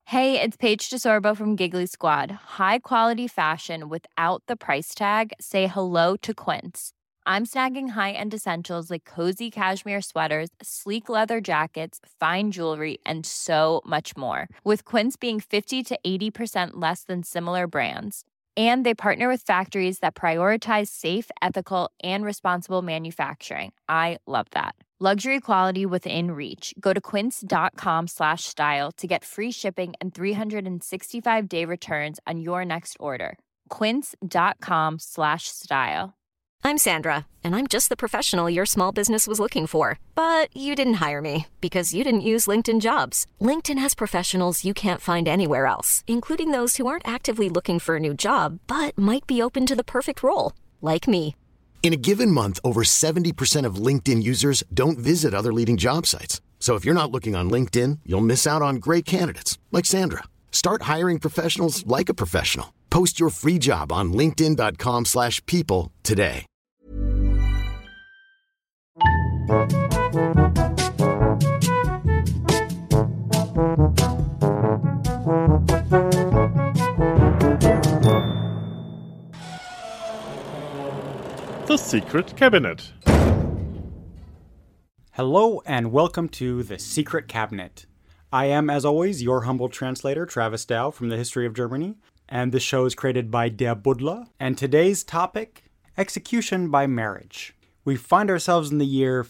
Hey, it's Paige DeSorbo from Giggly Squad. High quality fashion without the price tag. Say hello to Quince. I'm snagging high-end essentials like cozy cashmere sweaters, sleek leather jackets, fine jewelry, and so much more. With Quince being 50 to 80% less than similar brands. And they partner with factories that prioritize safe, ethical, and responsible manufacturing. I love that. Luxury quality within reach. Go to quince.com/style to get free shipping and 365-day returns on your next order. Quince.com/style. I'm Sandra, and I'm just the professional your small business was looking for. But you didn't hire me because you didn't use LinkedIn Jobs. LinkedIn has professionals you can't find anywhere else, including those who aren't actively looking for a new job, but might be open to the perfect role, like me. In a given month, over 70% of LinkedIn users don't visit other leading job sites. So if you're not looking on LinkedIn, you'll miss out on great candidates like Sandra. Start hiring professionals like a professional. Post your free job on linkedin.com/people today. The Secret Cabinet. Hello and welcome to The Secret Cabinet. I am, as always, your humble translator, Travis Dow from the History of Germany, and the show is created by Der Buddler. And today's topic, execution by marriage. We find ourselves in the year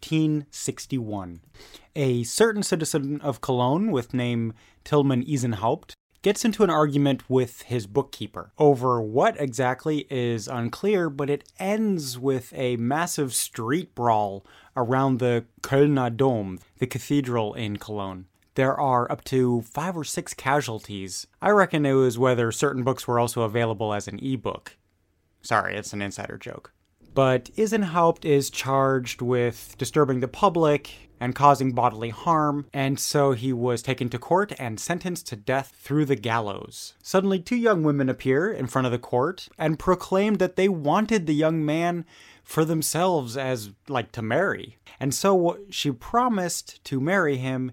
1561. A certain citizen of Cologne with name Tilman Isenhaupt gets into an argument with his bookkeeper. Over what exactly is unclear, but it ends with a massive street brawl around the Kölner Dom, the cathedral in Cologne. There are up to 5 or 6 casualties. I reckon it was whether certain books were also available as an ebook. Sorry, it's an insider joke. But Isenhaupt is charged with disturbing the public and causing bodily harm, and so he was taken to court and sentenced to death through the gallows. Suddenly, 2 young women appear in front of the court and proclaim that they wanted the young man for themselves as, to marry. And so she promised to marry him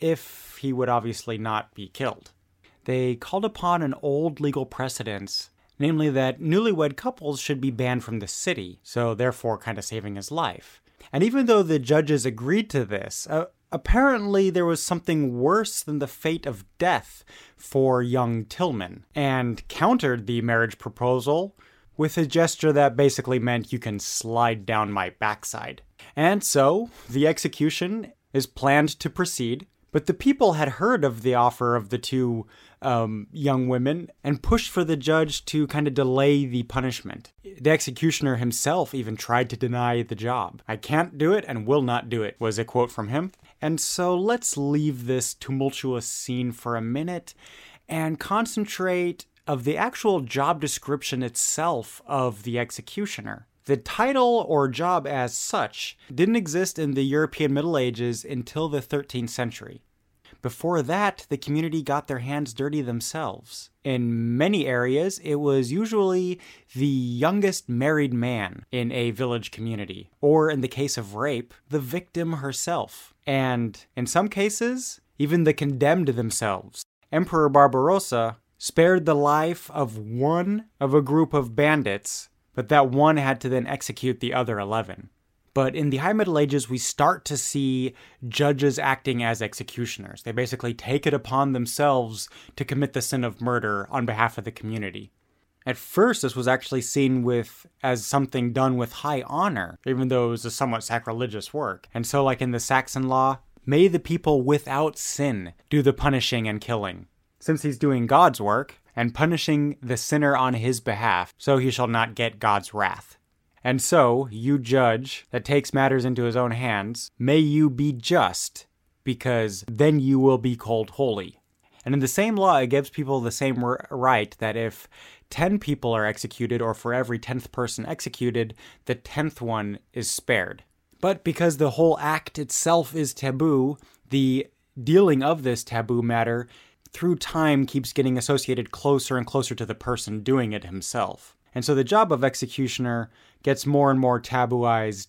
if he would obviously not be killed. They called upon an old legal precedence, namely that newlywed couples should be banned from the city, so therefore kind of saving his life. And even though the judges agreed to this, apparently there was something worse than the fate of death for young Tilman, and countered the marriage proposal with a gesture that basically meant you can slide down my backside. And so the execution is planned to proceed, but the people had heard of the offer of the 2 young women and pushed for the judge to kind of delay the punishment. The executioner himself even tried to deny the job. "I can't do it and will not do it," was a quote from him. And so let's leave this tumultuous scene for a minute and concentrate of the actual job description itself of the executioner. The title or job as such didn't exist in the European Middle Ages until the 13th century. Before that, the community got their hands dirty themselves. In many areas, it was usually the youngest married man in a village community, or in the case of rape, the victim herself. And in some cases, even the condemned themselves. Emperor Barbarossa spared the life of one of a group of bandits, but that one had to then execute the other 11. But in the High Middle Ages, we start to see judges acting as executioners. They basically take it upon themselves to commit the sin of murder on behalf of the community. At first, this was actually seen as something done with high honor, even though it was a somewhat sacrilegious work. And so, like in the Saxon law, may the people without sin do the punishing and killing. Since he's doing God's work and punishing the sinner on his behalf, so he shall not get God's wrath. And so, you judge that takes matters into his own hands, may you be just, because then you will be called holy. And in the same law, it gives people the same right that if 10 people are executed, or for every 10th person executed, the 10th one is spared. But because the whole act itself is taboo, the dealing of this taboo matter through time keeps getting associated closer and closer to the person doing it himself. And so the job of executioner gets more and more tabooized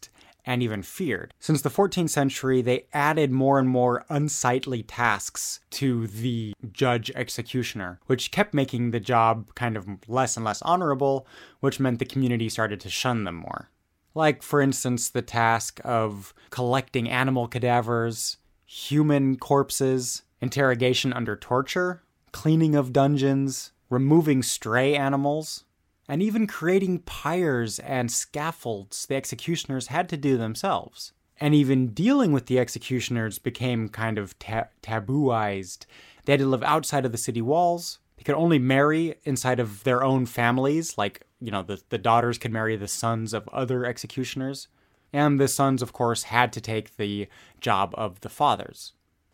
and even feared. Since the 14th century, they added more and more unsightly tasks to the judge-executioner, which kept making the job kind of less and less honorable, which meant the community started to shun them more. Like, for instance, the task of collecting animal cadavers, human corpses, interrogation under torture, cleaning of dungeons, removing stray animals, and even creating pyres and scaffolds the executioners had to do themselves. And even dealing with the executioners became kind of tabooized. They had to live outside of the city walls. They could only marry inside of their own families, like, the daughters could marry the sons of other executioners. And the sons, of course, had to take the job of the fathers.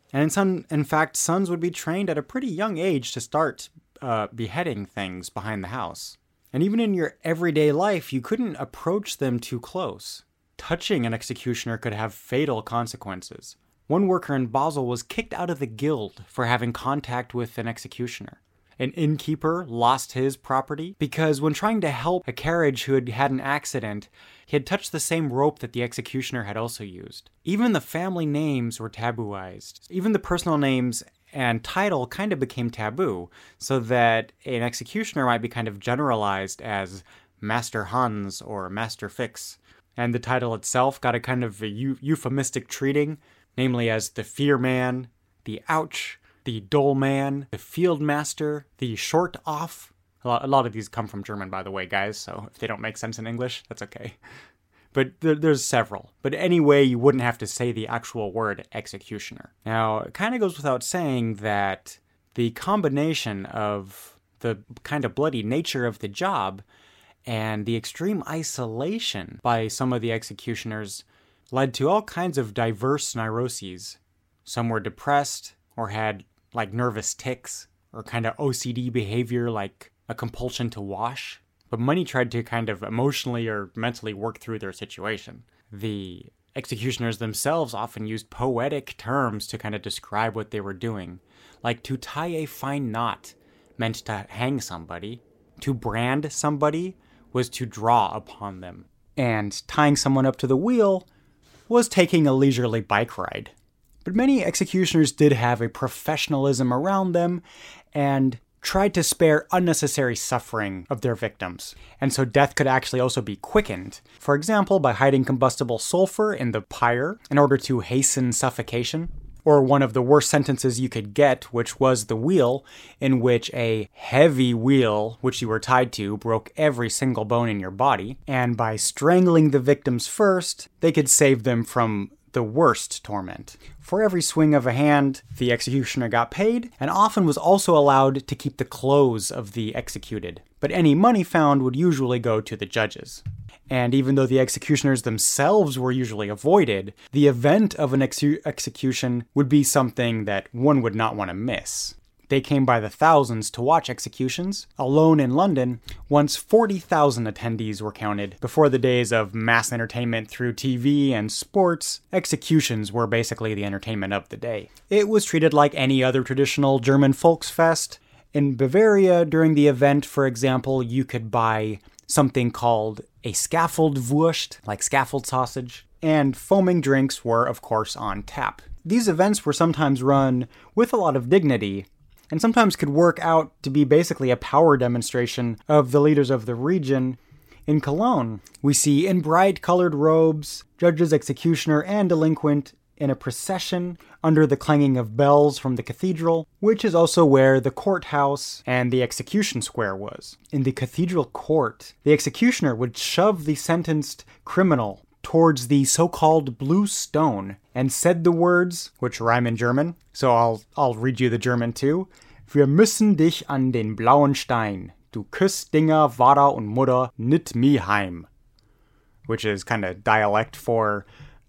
And in fact, sons would be trained at a pretty young age to start beheading things behind the house. And even in your everyday life, you couldn't approach them too close. Touching an executioner could have fatal consequences. One worker in Basel was kicked out of the guild for having contact with an executioner. An innkeeper lost his property because when trying to help a carriage who had had an accident, he had touched the same rope that the executioner had also used. Even the family names were tabooized. Even the personal names and title kind of became taboo, so that an executioner might be kind of generalized as Master Hans or Master Fix. And the title itself got a kind of a euphemistic treating, namely as the Fear Man, the Ouch, the Dull Man, the Field Master, the Short Off. A lot of these come from German, by the way, guys, so if they don't make sense in English, that's okay. But there's several. But anyway, you wouldn't have to say the actual word executioner. Now, it kind of goes without saying that the combination of the kind of bloody nature of the job and the extreme isolation by some of the executioners led to all kinds of diverse neuroses. Some were depressed or had like nervous tics or kind of OCD behavior like a compulsion to wash. But many tried to kind of emotionally or mentally work through their situation. The executioners themselves often used poetic terms to kind of describe what they were doing. Like to tie a fine knot meant to hang somebody. To brand somebody was to draw upon them. And tying someone up to the wheel was taking a leisurely bike ride. But many executioners did have a professionalism around them and tried to spare unnecessary suffering of their victims. And so death could actually also be quickened. For example, by hiding combustible sulfur in the pyre in order to hasten suffocation. Or one of the worst sentences you could get, which was the wheel, in which a heavy wheel, which you were tied to, broke every single bone in your body. And by strangling the victims first, they could save them from the worst torment. For every swing of a hand, the executioner got paid, and often was also allowed to keep the clothes of the executed. But any money found would usually go to the judges. And even though the executioners themselves were usually avoided, the event of an execution would be something that one would not want to miss. They came by the thousands to watch executions. Alone in London, once 40,000 attendees were counted. Before the days of mass entertainment through TV and sports, executions were basically the entertainment of the day. It was treated like any other traditional German Volksfest. In Bavaria, during the event, for example, you could buy something called a Scaffoldwurst, like scaffold sausage, and foaming drinks were, of course, on tap. These events were sometimes run with a lot of dignity, and sometimes could work out to be basically a power demonstration of the leaders of the region. In Cologne, we see in bright-colored robes, judges, executioner, and delinquent in a procession under the clanging of bells from the cathedral, which is also where the courthouse and the execution square was. In the cathedral court, the executioner would shove the sentenced criminal towards the so-called blue stone and said the words, which rhyme in German, so I'll read you the German too. Wir müssen dich an den blauen Stein, du Küstdinger, Vater und Mutter, nit mi heim. Which is kind of dialect for,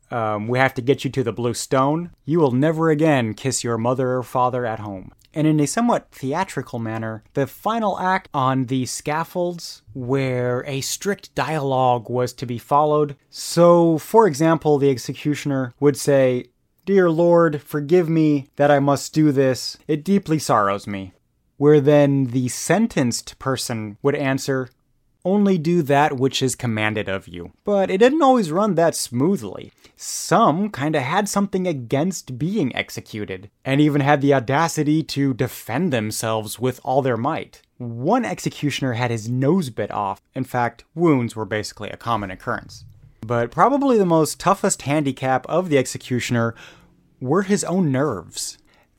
we have to get you to the blue stone. You will never again kiss your mother or father at home. And in a somewhat theatrical manner, the final act on the scaffolds, where a strict dialogue was to be followed. So, for example, the executioner would say, "Dear Lord, forgive me that I must do this. It deeply sorrows me." Where then the sentenced person would answer, only do that which is commanded of you. But it didn't always run that smoothly. Some kinda had something against being executed, and even had the audacity to defend themselves with all their might. One executioner had his nose bit off. In fact, wounds were basically a common occurrence. But probably the most toughest handicap of the executioner were his own nerves.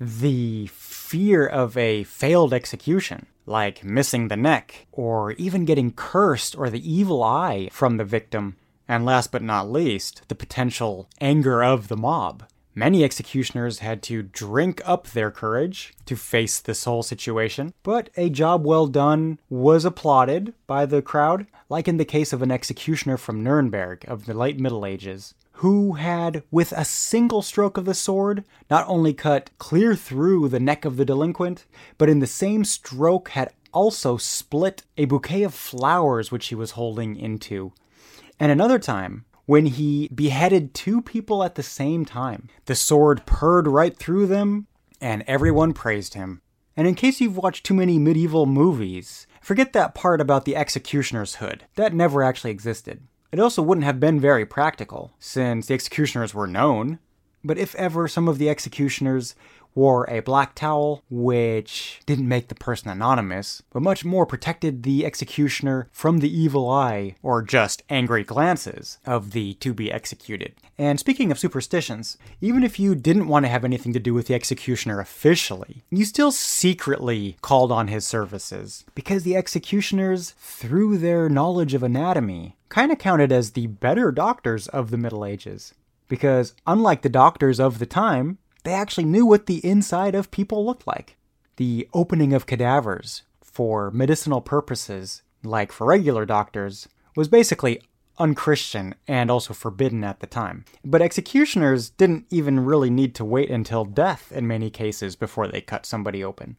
The fear of a failed execution, like missing the neck, or even getting cursed or the evil eye from the victim. And last but not least, the potential anger of the mob. Many executioners had to drink up their courage to face this whole situation, but a job well done was applauded by the crowd, like in the case of an executioner from Nuremberg of the late Middle Ages, who had, with a single stroke of the sword, not only cut clear through the neck of the delinquent, but in the same stroke had also split a bouquet of flowers which he was holding into. And another time, when he beheaded 2 people at the same time. The sword purred right through them, and everyone praised him. And in case you've watched too many medieval movies, forget that part about the executioner's hood. That never actually existed. It also wouldn't have been very practical, since the executioners were known. But if ever some of the executioners wore a black towel, which didn't make the person anonymous, but much more protected the executioner from the evil eye, or just angry glances, of the to-be executed. And speaking of superstitions, even if you didn't want to have anything to do with the executioner officially, you still secretly called on his services, because the executioners, through their knowledge of anatomy, kinda counted as the better doctors of the Middle Ages. Because unlike the doctors of the time, they actually knew what the inside of people looked like. The opening of cadavers for medicinal purposes, like for regular doctors, was basically unchristian and also forbidden at the time. But executioners didn't even really need to wait until death in many cases before they cut somebody open.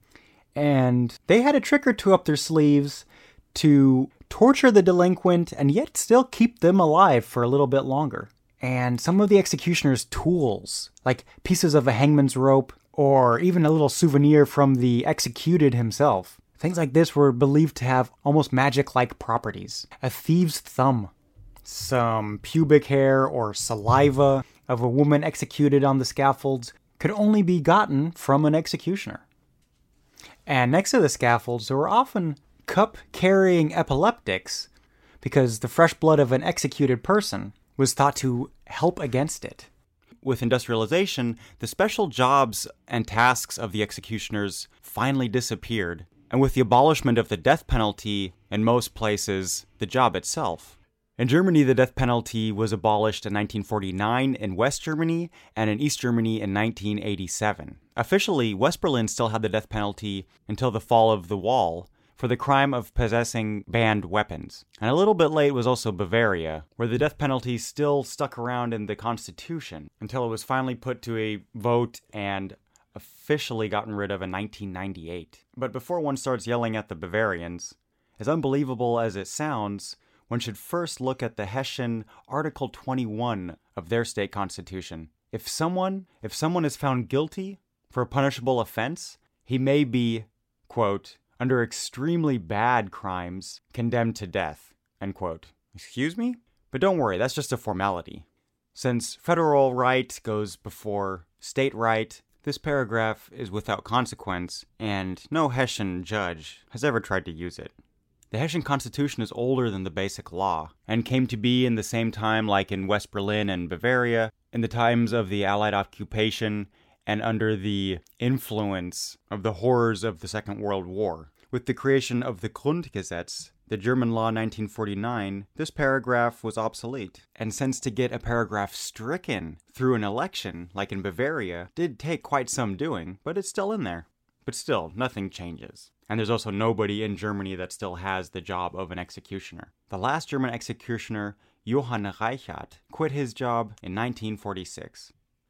And they had a trick or two up their sleeves to torture the delinquent and yet still keep them alive for a little bit longer. And some of the executioner's tools, like pieces of a hangman's rope, or even a little souvenir from the executed himself, things like this were believed to have almost magic-like properties. A thieves' thumb, some pubic hair or saliva of a woman executed on the scaffolds could only be gotten from an executioner. And next to the scaffolds, there were often cup-carrying epileptics, because the fresh blood of an executed person was thought to help against it. With industrialization, the special jobs and tasks of the executioners finally disappeared, and with the abolishment of the death penalty in most places, the job itself. In Germany, the death penalty was abolished in 1949 in West Germany and in East Germany in 1987. Officially, West Berlin still had the death penalty until the fall of the wall, for the crime of possessing banned weapons. And a little bit late was also Bavaria, where the death penalty still stuck around in the Constitution until it was finally put to a vote and officially gotten rid of in 1998. But before one starts yelling at the Bavarians, as unbelievable as it sounds, one should first look at the Hessian Article 21 of their state constitution. If someone is found guilty for a punishable offense, he may be, quote, under extremely bad crimes, condemned to death, end quote. Excuse me? But don't worry, that's just a formality. Since federal right goes before state right, this paragraph is without consequence, and no Hessian judge has ever tried to use it. The Hessian Constitution is older than the Basic Law, and came to be in the same time like in West Berlin and Bavaria, in the times of the Allied occupation, and under the influence of the horrors of the Second World War. With the creation of the Grundgesetz, the German law 1949, this paragraph was obsolete. And since to get a paragraph stricken through an election, like in Bavaria, did take quite some doing, but it's still in there. But still, nothing changes. And there's also nobody in Germany that still has the job of an executioner. The last German executioner, Johann Reichert, quit his job in 1946.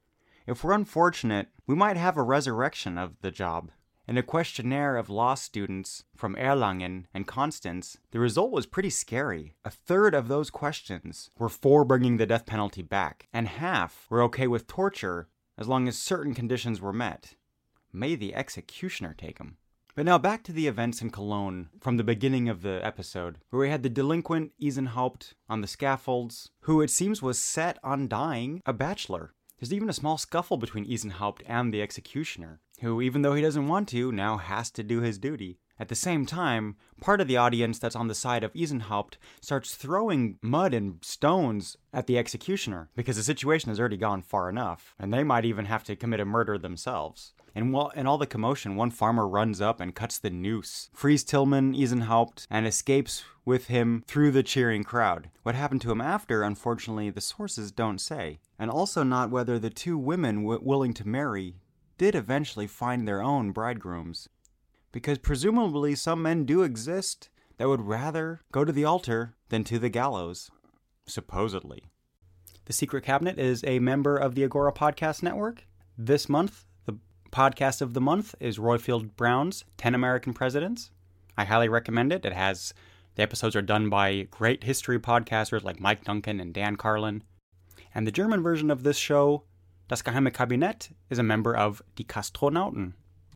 If we're unfortunate, we might have a resurrection of the job. In a questionnaire of law students from Erlangen and Constance, the result was pretty scary. A third of those questions were for bringing the death penalty back, and half were okay with torture as long as certain conditions were met. May the executioner take them. But now back to the events in Cologne from the beginning of the episode, where we had the delinquent Isenhaupt on the scaffolds, who it seems was set on dying a bachelor. There's even a small scuffle between Isenhaupt and the executioner, who, even though he doesn't want to, now has to do his duty. At the same time, part of the audience that's on the side of Isenhaupt starts throwing mud and stones at the executioner, because the situation has already gone far enough, and they might even have to commit a murder themselves. And in all the commotion, one farmer runs up and cuts the noose, frees Tillman, Isenhaupt, and escapes with him through the cheering crowd. What happened to him after, unfortunately, the sources don't say. And also not whether the two women willing to marry did eventually find their own bridegrooms. Because presumably some men do exist that would rather go to the altar than to the gallows. Supposedly. The Secret Cabinet is a member of the Agora Podcast Network. This month, the podcast of the month is Roifield Brown's 10 American Presidents. I highly recommend it. The episodes are done by great history podcasters like Mike Duncan and Dan Carlin. And the German version of this show, Das Geheime Kabinett, is a member of Die Kastronauten.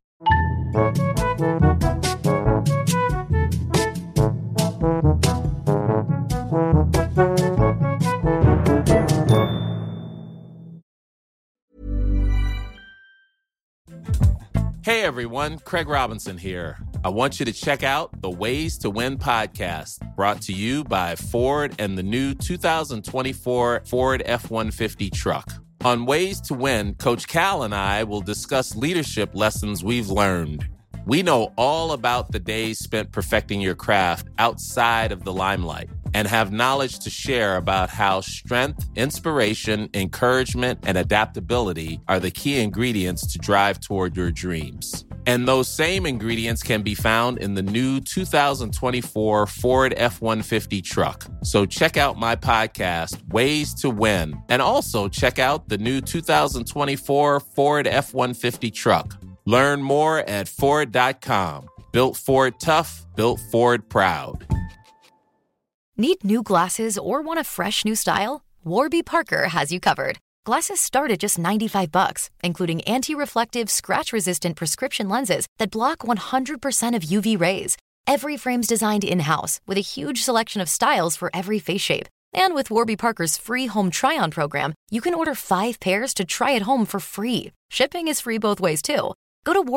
Hey everyone, Craig Robinson here. I want you to check out the Ways to Win podcast, brought to you by Ford and the new 2024 Ford F-150 truck. On Ways to Win, Coach Cal and I will discuss leadership lessons we've learned. We know all about the days spent perfecting your craft outside of the limelight and have knowledge to share about how strength, inspiration, encouragement, and adaptability are the key ingredients to drive toward your dreams. And those same ingredients can be found in the new 2024 Ford F-150 truck. So check out my podcast, Ways to Win, and also check out the new 2024 Ford F-150 truck. Learn more at Ford.com. Built Ford tough, built Ford proud. Need new glasses or want a fresh new style? Warby Parker has you covered. Glasses start at just $95, including anti-reflective, scratch-resistant prescription lenses that block 100% of UV rays. Every frame's designed in-house with a huge selection of styles for every face shape. And with Warby Parker's free home try-on program, you can order 5 pairs to try at home for free. Shipping is free both ways, too. Go to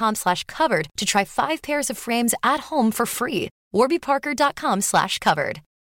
warbyparker.com/covered to try 5 pairs of frames at home for free. warbyparker.com/covered.